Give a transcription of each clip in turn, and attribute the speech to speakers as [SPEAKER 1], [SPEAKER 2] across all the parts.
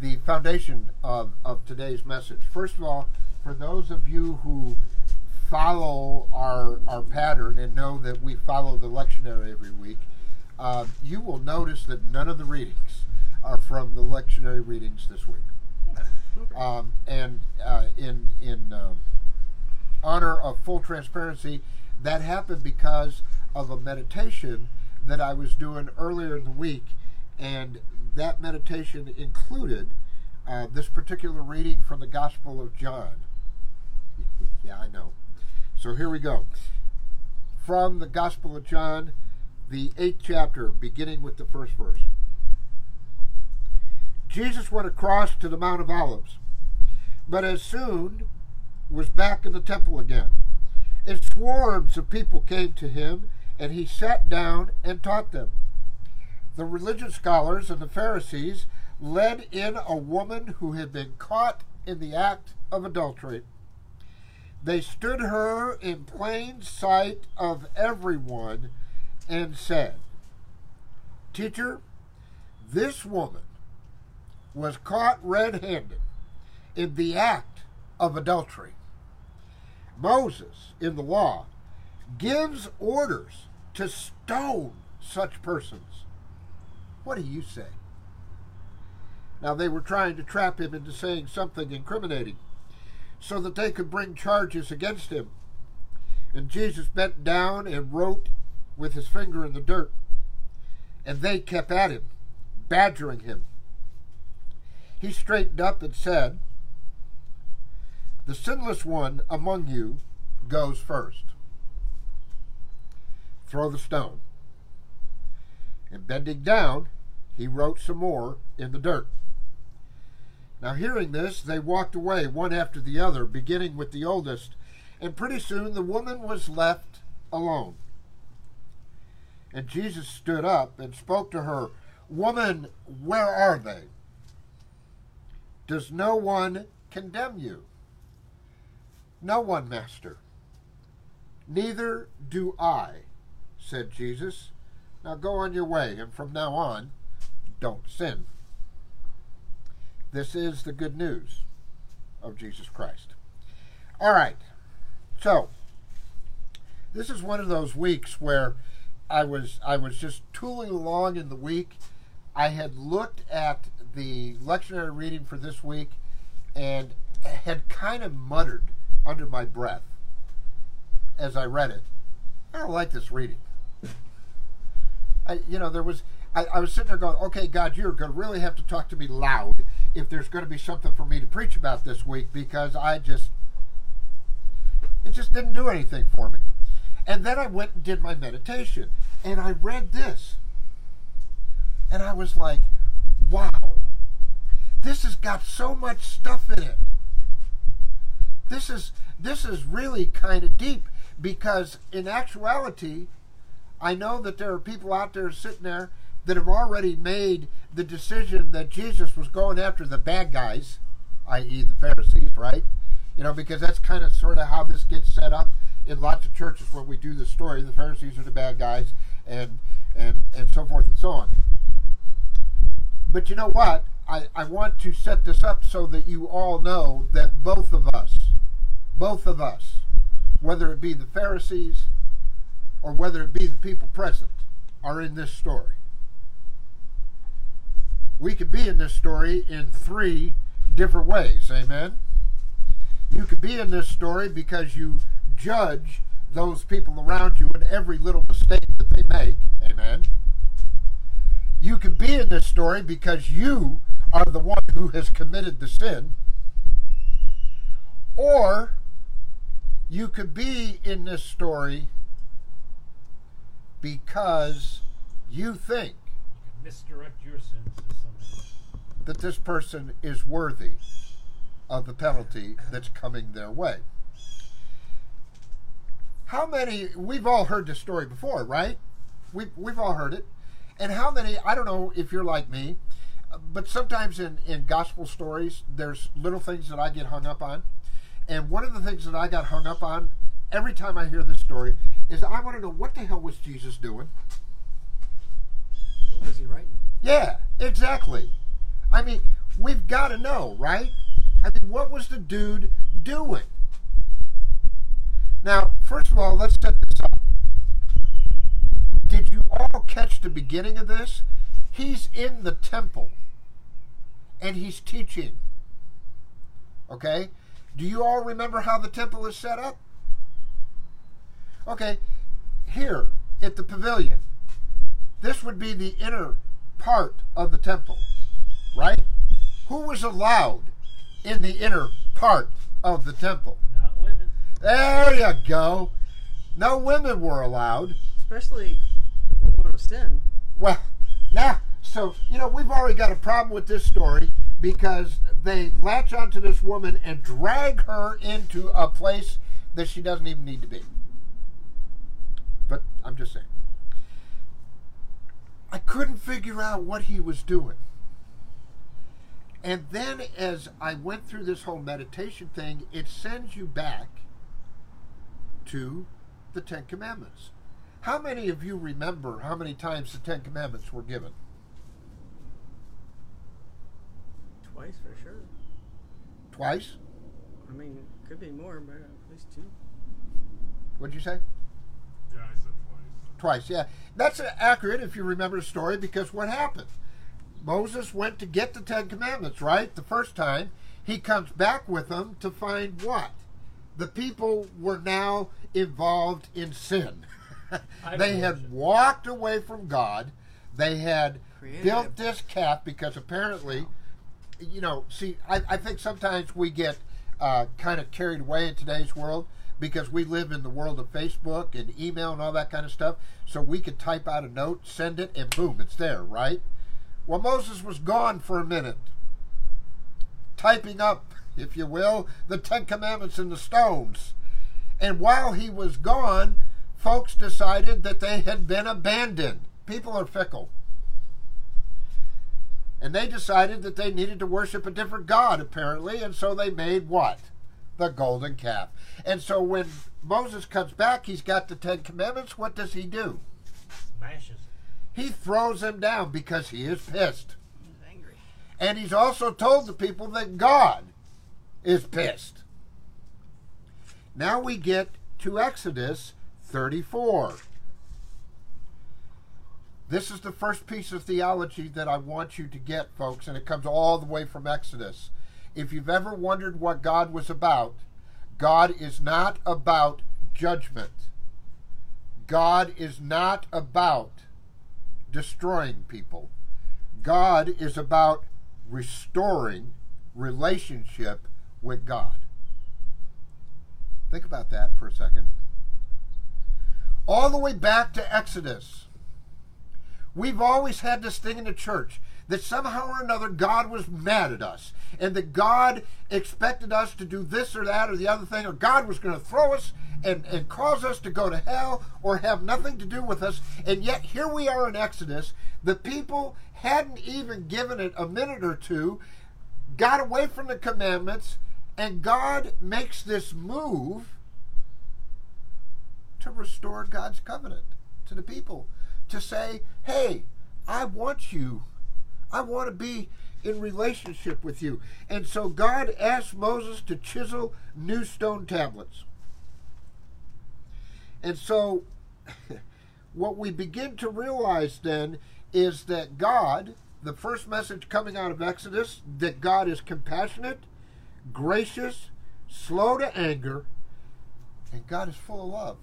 [SPEAKER 1] the foundation of today's message. First of all, for those of you who follow our pattern and know that we follow the lectionary every week, you will notice that none of the readings are from the lectionary readings this week. In honor of full transparency, that happened because of a meditation that I was doing earlier in the week, and that meditation included this particular reading from the Gospel of John. Yeah, I know. So here we go. From the Gospel of John, the 8th chapter, beginning with the first verse. Jesus went across to the Mount of Olives, but as soon was back in the temple again. And swarms of people came to him, and he sat down and taught them. The religious scholars and the Pharisees led in a woman who had been caught in the act of adultery. They stood her in plain sight of everyone and said, "Teacher, this woman was caught red-handed in the act of adultery. Moses, in the law, gives orders to stone such persons. What do you say?" Now they were trying to trap him into saying something incriminating, so that they could bring charges against him. And Jesus bent down and wrote with his finger in the dirt. And they kept at him, badgering him. He straightened up and said, "The sinless one among you goes first. Throw the stone." And bending down, he wrote some more in the dirt. Now hearing this, they walked away one after the other, beginning with the oldest, and pretty soon the woman was left alone. And Jesus stood up and spoke to her, "Woman, where are they? Does no one condemn you?" "No one, Master." "Neither do I," said Jesus. "Now go on your way, and from now on, don't sin." This is the good news of Jesus Christ. All right. So, this is one of those weeks where I was just tooling along in the week. I had looked at the lectionary reading for this week and had kind of muttered under my breath as I read it, "I don't like this reading." I was sitting there going, "Okay, God, you're going to really have to talk to me loud if there's going to be something for me to preach about this week, because it just didn't do anything for me." And then I went and did my meditation, and I read this, and I was like, wow, this has got so much stuff in it. This is really kind of deep, because in actuality, I know that there are people out there sitting there that have already made the decision that Jesus was going after the bad guys, i.e. the Pharisees, right? Because that's kind of sort of how this gets set up in lots of churches when we do the story. The Pharisees are the bad guys, and so forth and so on. But you know what? I want to set this up so that you all know that both of us, whether it be the Pharisees or whether it be the people present, are in this story. We could be in this story in 3 different ways, amen? You could be in this story because you judge those people around you and every little mistake that they make, amen? You could be in this story because you are the one who has committed the sin. Or you could be in this story because you think
[SPEAKER 2] misdirect your sins to somebody
[SPEAKER 1] that this person is worthy of the penalty that's coming their way. How many, we've all heard this story before, right? We've all heard it. And how many, I don't know if you're like me, but sometimes in gospel stories, there's little things that I get hung up on. And one of the things that I got hung up on every time I hear this story is I want to know, what the hell was Jesus doing?
[SPEAKER 2] What was he writing?
[SPEAKER 1] Yeah, exactly. I mean, we've got to know, right? I mean, what was the dude doing? Now, first of all, let's set this up. Did you all catch the beginning of this? He's in the temple and he's teaching. Okay? Do you all remember how the temple is set up? Okay, here at the pavilion, this would be the inner part of the temple, right? Who was allowed in the inner part of the temple?
[SPEAKER 2] Not women.
[SPEAKER 1] There you go. No women were allowed.
[SPEAKER 3] Especially a woman of sin.
[SPEAKER 1] Well, now, so, we've already got a problem with this story because they latch onto this woman and drag her into a place that she doesn't even need to be. But I'm just saying. I couldn't figure out what he was doing. And then as I went through this whole meditation thing, it sends you back to the Ten Commandments. How many of you remember how many times the Ten Commandments were given?
[SPEAKER 3] Twice for sure.
[SPEAKER 1] Twice?
[SPEAKER 3] I mean, could be more, but at least 2.
[SPEAKER 1] What'd you say?
[SPEAKER 4] Yeah, I said twice.
[SPEAKER 1] Twice, yeah. That's accurate if you remember the story, because what happened? Moses went to get the Ten Commandments, right? The first time. He comes back with them to find what? The people were now involved in sin. They had walked away from God. They had built this calf because apparently, I think sometimes we get kind of carried away in today's world because we live in the world of Facebook and email and all that kind of stuff. So we could type out a note, send it, and boom, it's there, right? Well, Moses was gone for a minute, typing up, if you will, the Ten Commandments in the stones. And while he was gone, folks decided that they had been abandoned. People are fickle. And they decided that they needed to worship a different god, apparently, and so they made what? The golden calf. And so when Moses comes back, he's got the Ten Commandments. What does he do?
[SPEAKER 2] Smashes.
[SPEAKER 1] He throws them down because he is pissed.
[SPEAKER 3] He's angry.
[SPEAKER 1] And he's also told the people that God is pissed. Now we get to Exodus 34. This is the first piece of theology that I want you to get, folks, and it comes all the way from Exodus. If you've ever wondered what God was about, God is not about judgment. God is not about destroying people. God is about restoring relationship with God. Think about that for a second. All the way back to Exodus, we've always had this thing in the church that somehow or another God was mad at us and that God expected us to do this or that or the other thing, or God was going to throw us and cause us to go to hell or have nothing to do with us. And yet here we are in Exodus. The people hadn't even given it a minute or two, got away from the commandments, and God makes this move to restore God's covenant to the people, to say, hey, I want you. I want to be in relationship with you. And so God asked Moses to chisel new stone tablets. And so what we begin to realize then is that God, the first message coming out of Exodus, that God is compassionate, gracious, slow to anger, and God is full of love.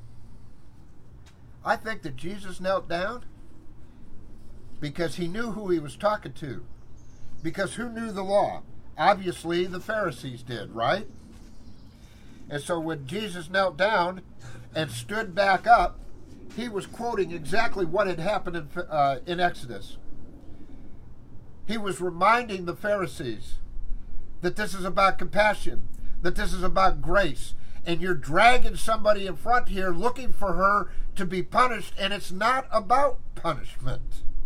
[SPEAKER 1] I think that Jesus knelt down because he knew who he was talking to. Because who knew the law? Obviously, the Pharisees did, right? And so when Jesus knelt down and stood back up, he was quoting exactly what had happened in Exodus. He was reminding the Pharisees that this is about compassion, that this is about grace, and you're dragging somebody in front here looking for her to be punished, and it's not about punishment.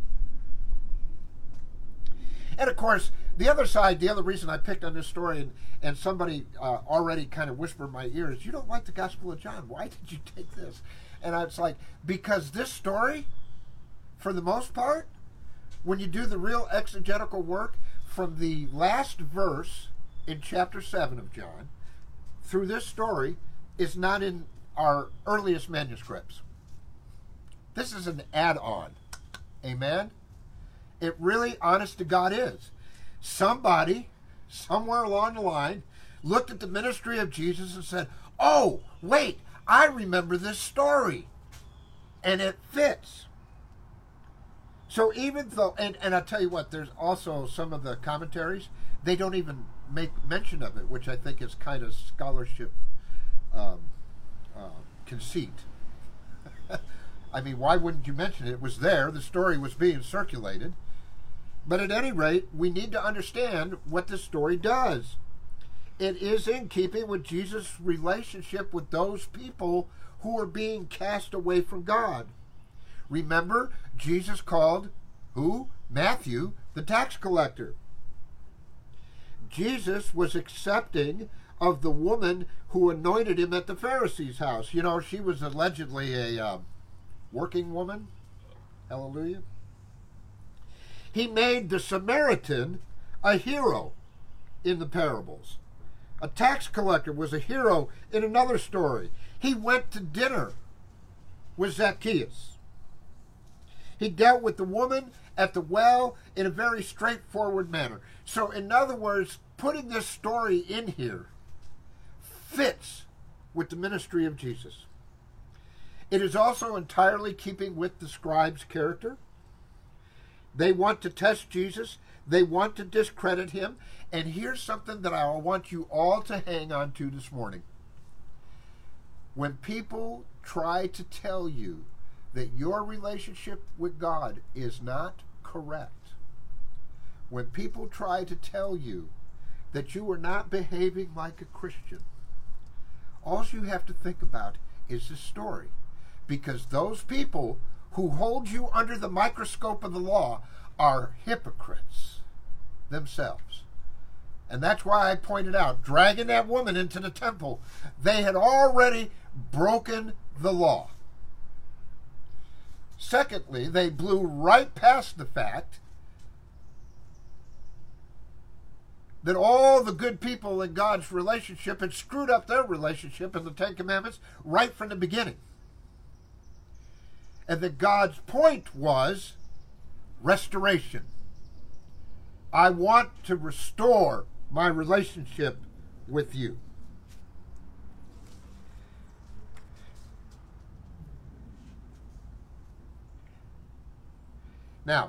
[SPEAKER 1] And of course, the other side, the other reason I picked on this story, and somebody already kind of whispered in my ear, is you don't like the Gospel of John. Why did you take this? And I was like, because this story, for the most part, when you do the real exegetical work, from the last verse in chapter 7 of John through this story is not in our earliest manuscripts. This is an add-on. Amen? It really, honest to God, is. Somebody, somewhere along the line, looked at the ministry of Jesus and said, oh, wait, I remember this story. And it fits. So even though, and I'll tell you what, there's also some of the commentaries, they don't even make mention of it, which I think is kind of scholarship conceit. I mean, why wouldn't you mention it? It was there. The story was being circulated. But at any rate, we need to understand what this story does. It is in keeping with Jesus' relationship with those people who are being cast away from God. Remember, Jesus called who? Matthew, the tax collector. Jesus was accepting of the woman who anointed him at the Pharisee's house. You know, she was allegedly a working woman. Hallelujah. He made the Samaritan a hero in the parables. A tax collector was a hero in another story. He went to dinner with Zacchaeus. He dealt with the woman at the well in a very straightforward manner. So, in other words, putting this story in here fits with the ministry of Jesus. It is also entirely keeping with the scribe's character. They want to test Jesus. They want to discredit him. And here's something that I want you all to hang on to this morning. When people try to tell you that your relationship with God is not correct, when people try to tell you that you are not behaving like a Christian, all you have to think about is this story. Because those people who hold you under the microscope of the law are hypocrites themselves. And that's why I pointed out, dragging that woman into the temple, they had already broken the law. Secondly, they blew right past the fact that all the good people in God's relationship had screwed up their relationship in the Ten Commandments right from the beginning. And that God's point was restoration. I want to restore my relationship with you. Now,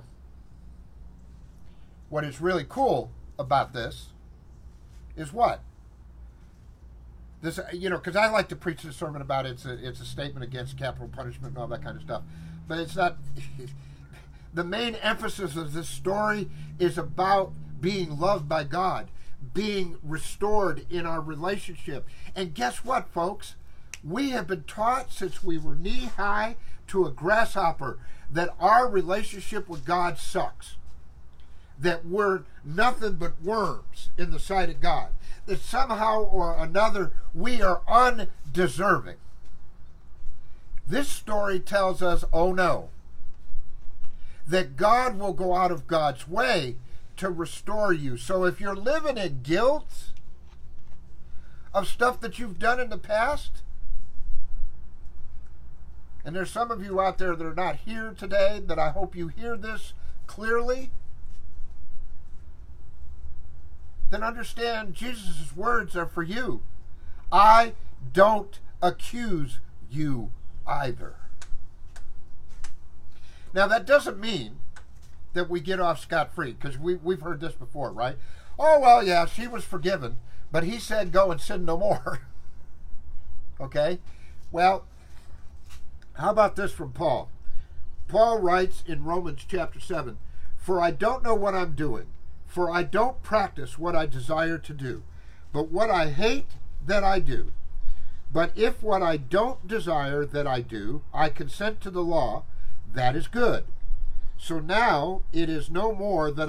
[SPEAKER 1] what is really cool about this is what? This, you know, because I like to preach this sermon about it's a statement against capital punishment and all that kind of stuff. But it's not. The main emphasis of this story is about being loved by God, being restored in our relationship. And guess what, folks? We have been taught since we were knee-high to a grasshopper that our relationship with God sucks. That we're nothing but worms in the sight of God. That somehow or another we are undeserving. This story tells us, oh no, that God will go out of God's way to restore you. So if you're living in guilt of stuff that you've done in the past, and there's some of you out there that are not here today, that I hope you hear this clearly, then understand Jesus' words are for you. I don't accuse you either. Now that doesn't mean that we get off scot-free, because we've heard this before, right? Oh, well, yeah, she was forgiven, but he said go and sin no more. Okay? Well, how about this from Paul? Paul writes in Romans chapter 7, "For I don't know what I'm doing, for I don't practice what I desire to do, but what I hate that I do. But if what I don't desire that I do, I consent to the law, that is good. So now it is no more So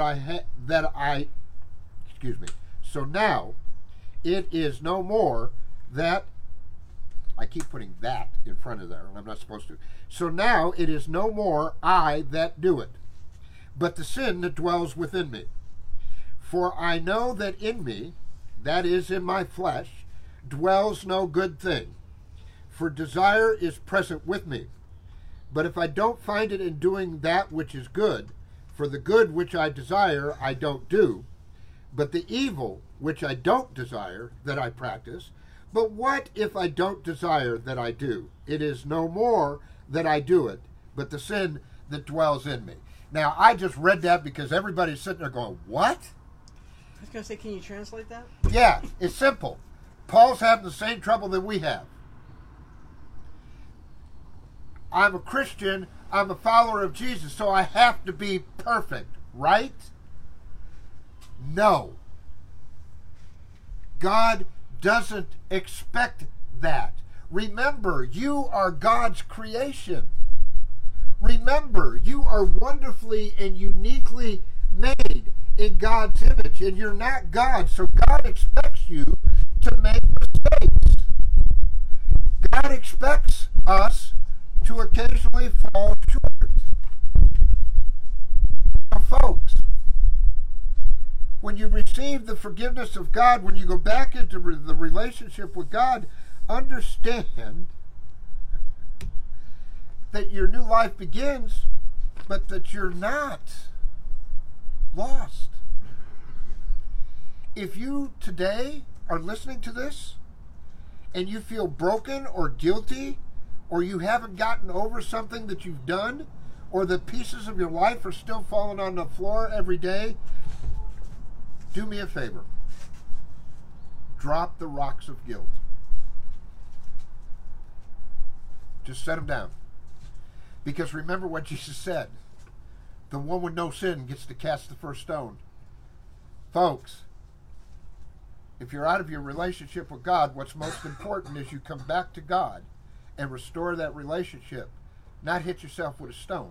[SPEAKER 1] now it is no more that I keep putting that in front of there, and I'm not supposed to. So now it is no more I that do it, but the sin that dwells within me. For I know that in me, that is in my flesh, dwells no good thing. For desire is present with me. But if I don't find it in doing that which is good, for the good which I desire I don't do, but the evil which I don't desire that I practice. But what if I don't desire that I do? It is no more that I do it, but the sin that dwells in me. Now, I just read that because everybody's sitting there going, what?
[SPEAKER 3] I was going to say, can you translate that?
[SPEAKER 1] Yeah, it's simple. Paul's having the same trouble that we have. I'm a Christian, I'm a follower of Jesus, so I have to be perfect, right? No. God doesn't expect that. Remember, you are God's creation. Remember, you are wonderfully and uniquely made in God's image, and you're not God, so God expects you to make mistakes. God expects us to occasionally fall short. Now, folks, when you receive the forgiveness of God, when you go back into the relationship with God, understand that your new life begins, but that you're not lost. If you today are listening to this and you feel broken or guilty, or you haven't gotten over something that you've done, or the pieces of your life are still falling on the floor every day, do me a favor. Drop the rocks of guilt. Just set them down. Because remember what Jesus said. The one with no sin gets to cast the first stone. Folks, if you're out of your relationship with God, what's most important is you come back to God and restore that relationship, not hit yourself with a stone.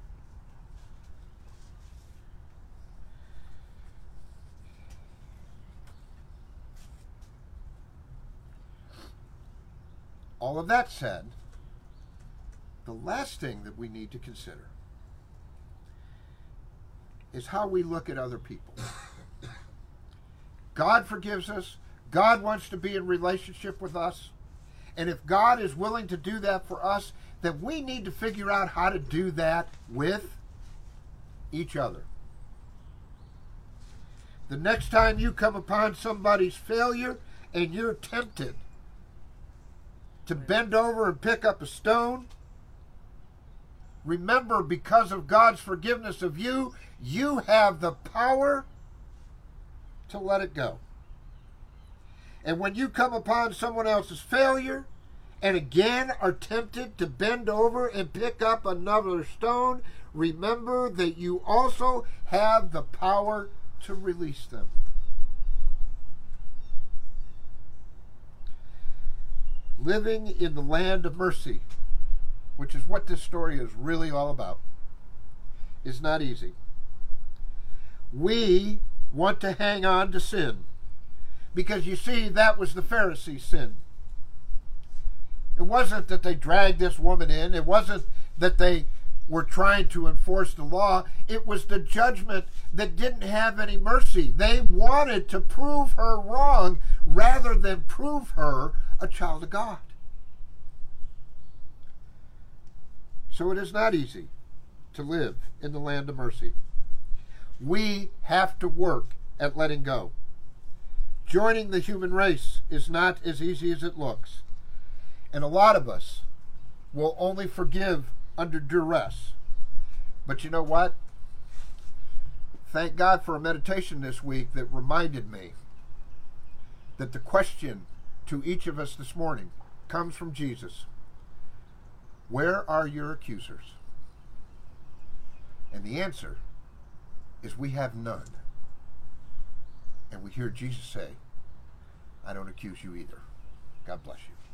[SPEAKER 1] All of that said, the last thing that we need to consider is how we look at other people. God forgives us. God wants to be in relationship with us. And if God is willing to do that for us, then we need to figure out how to do that with each other. The next time you come upon somebody's failure and you're tempted to bend over and pick up a stone, remember, because of God's forgiveness of you, you have the power to let it go. And when you come upon someone else's failure and again are tempted to bend over and pick up another stone, remember that you also have the power to release them. Living in the land of mercy, which is what this story is really all about, is not easy. We want to hang on to sin. Because you see, that was the Pharisees' sin. It wasn't that they dragged this woman in. It wasn't that they were trying to enforce the law. It was the judgment that didn't have any mercy. They wanted to prove her wrong rather than prove her a child of God. So it is not easy to live in the land of mercy. We have to work at letting go. Joining the human race is not as easy as it looks. And a lot of us will only forgive under duress. But you know what? Thank God for a meditation this week that reminded me that the question to each of us this morning comes from Jesus. Where are your accusers? And the answer is we have none. And we hear Jesus say, I don't accuse you either. God bless you.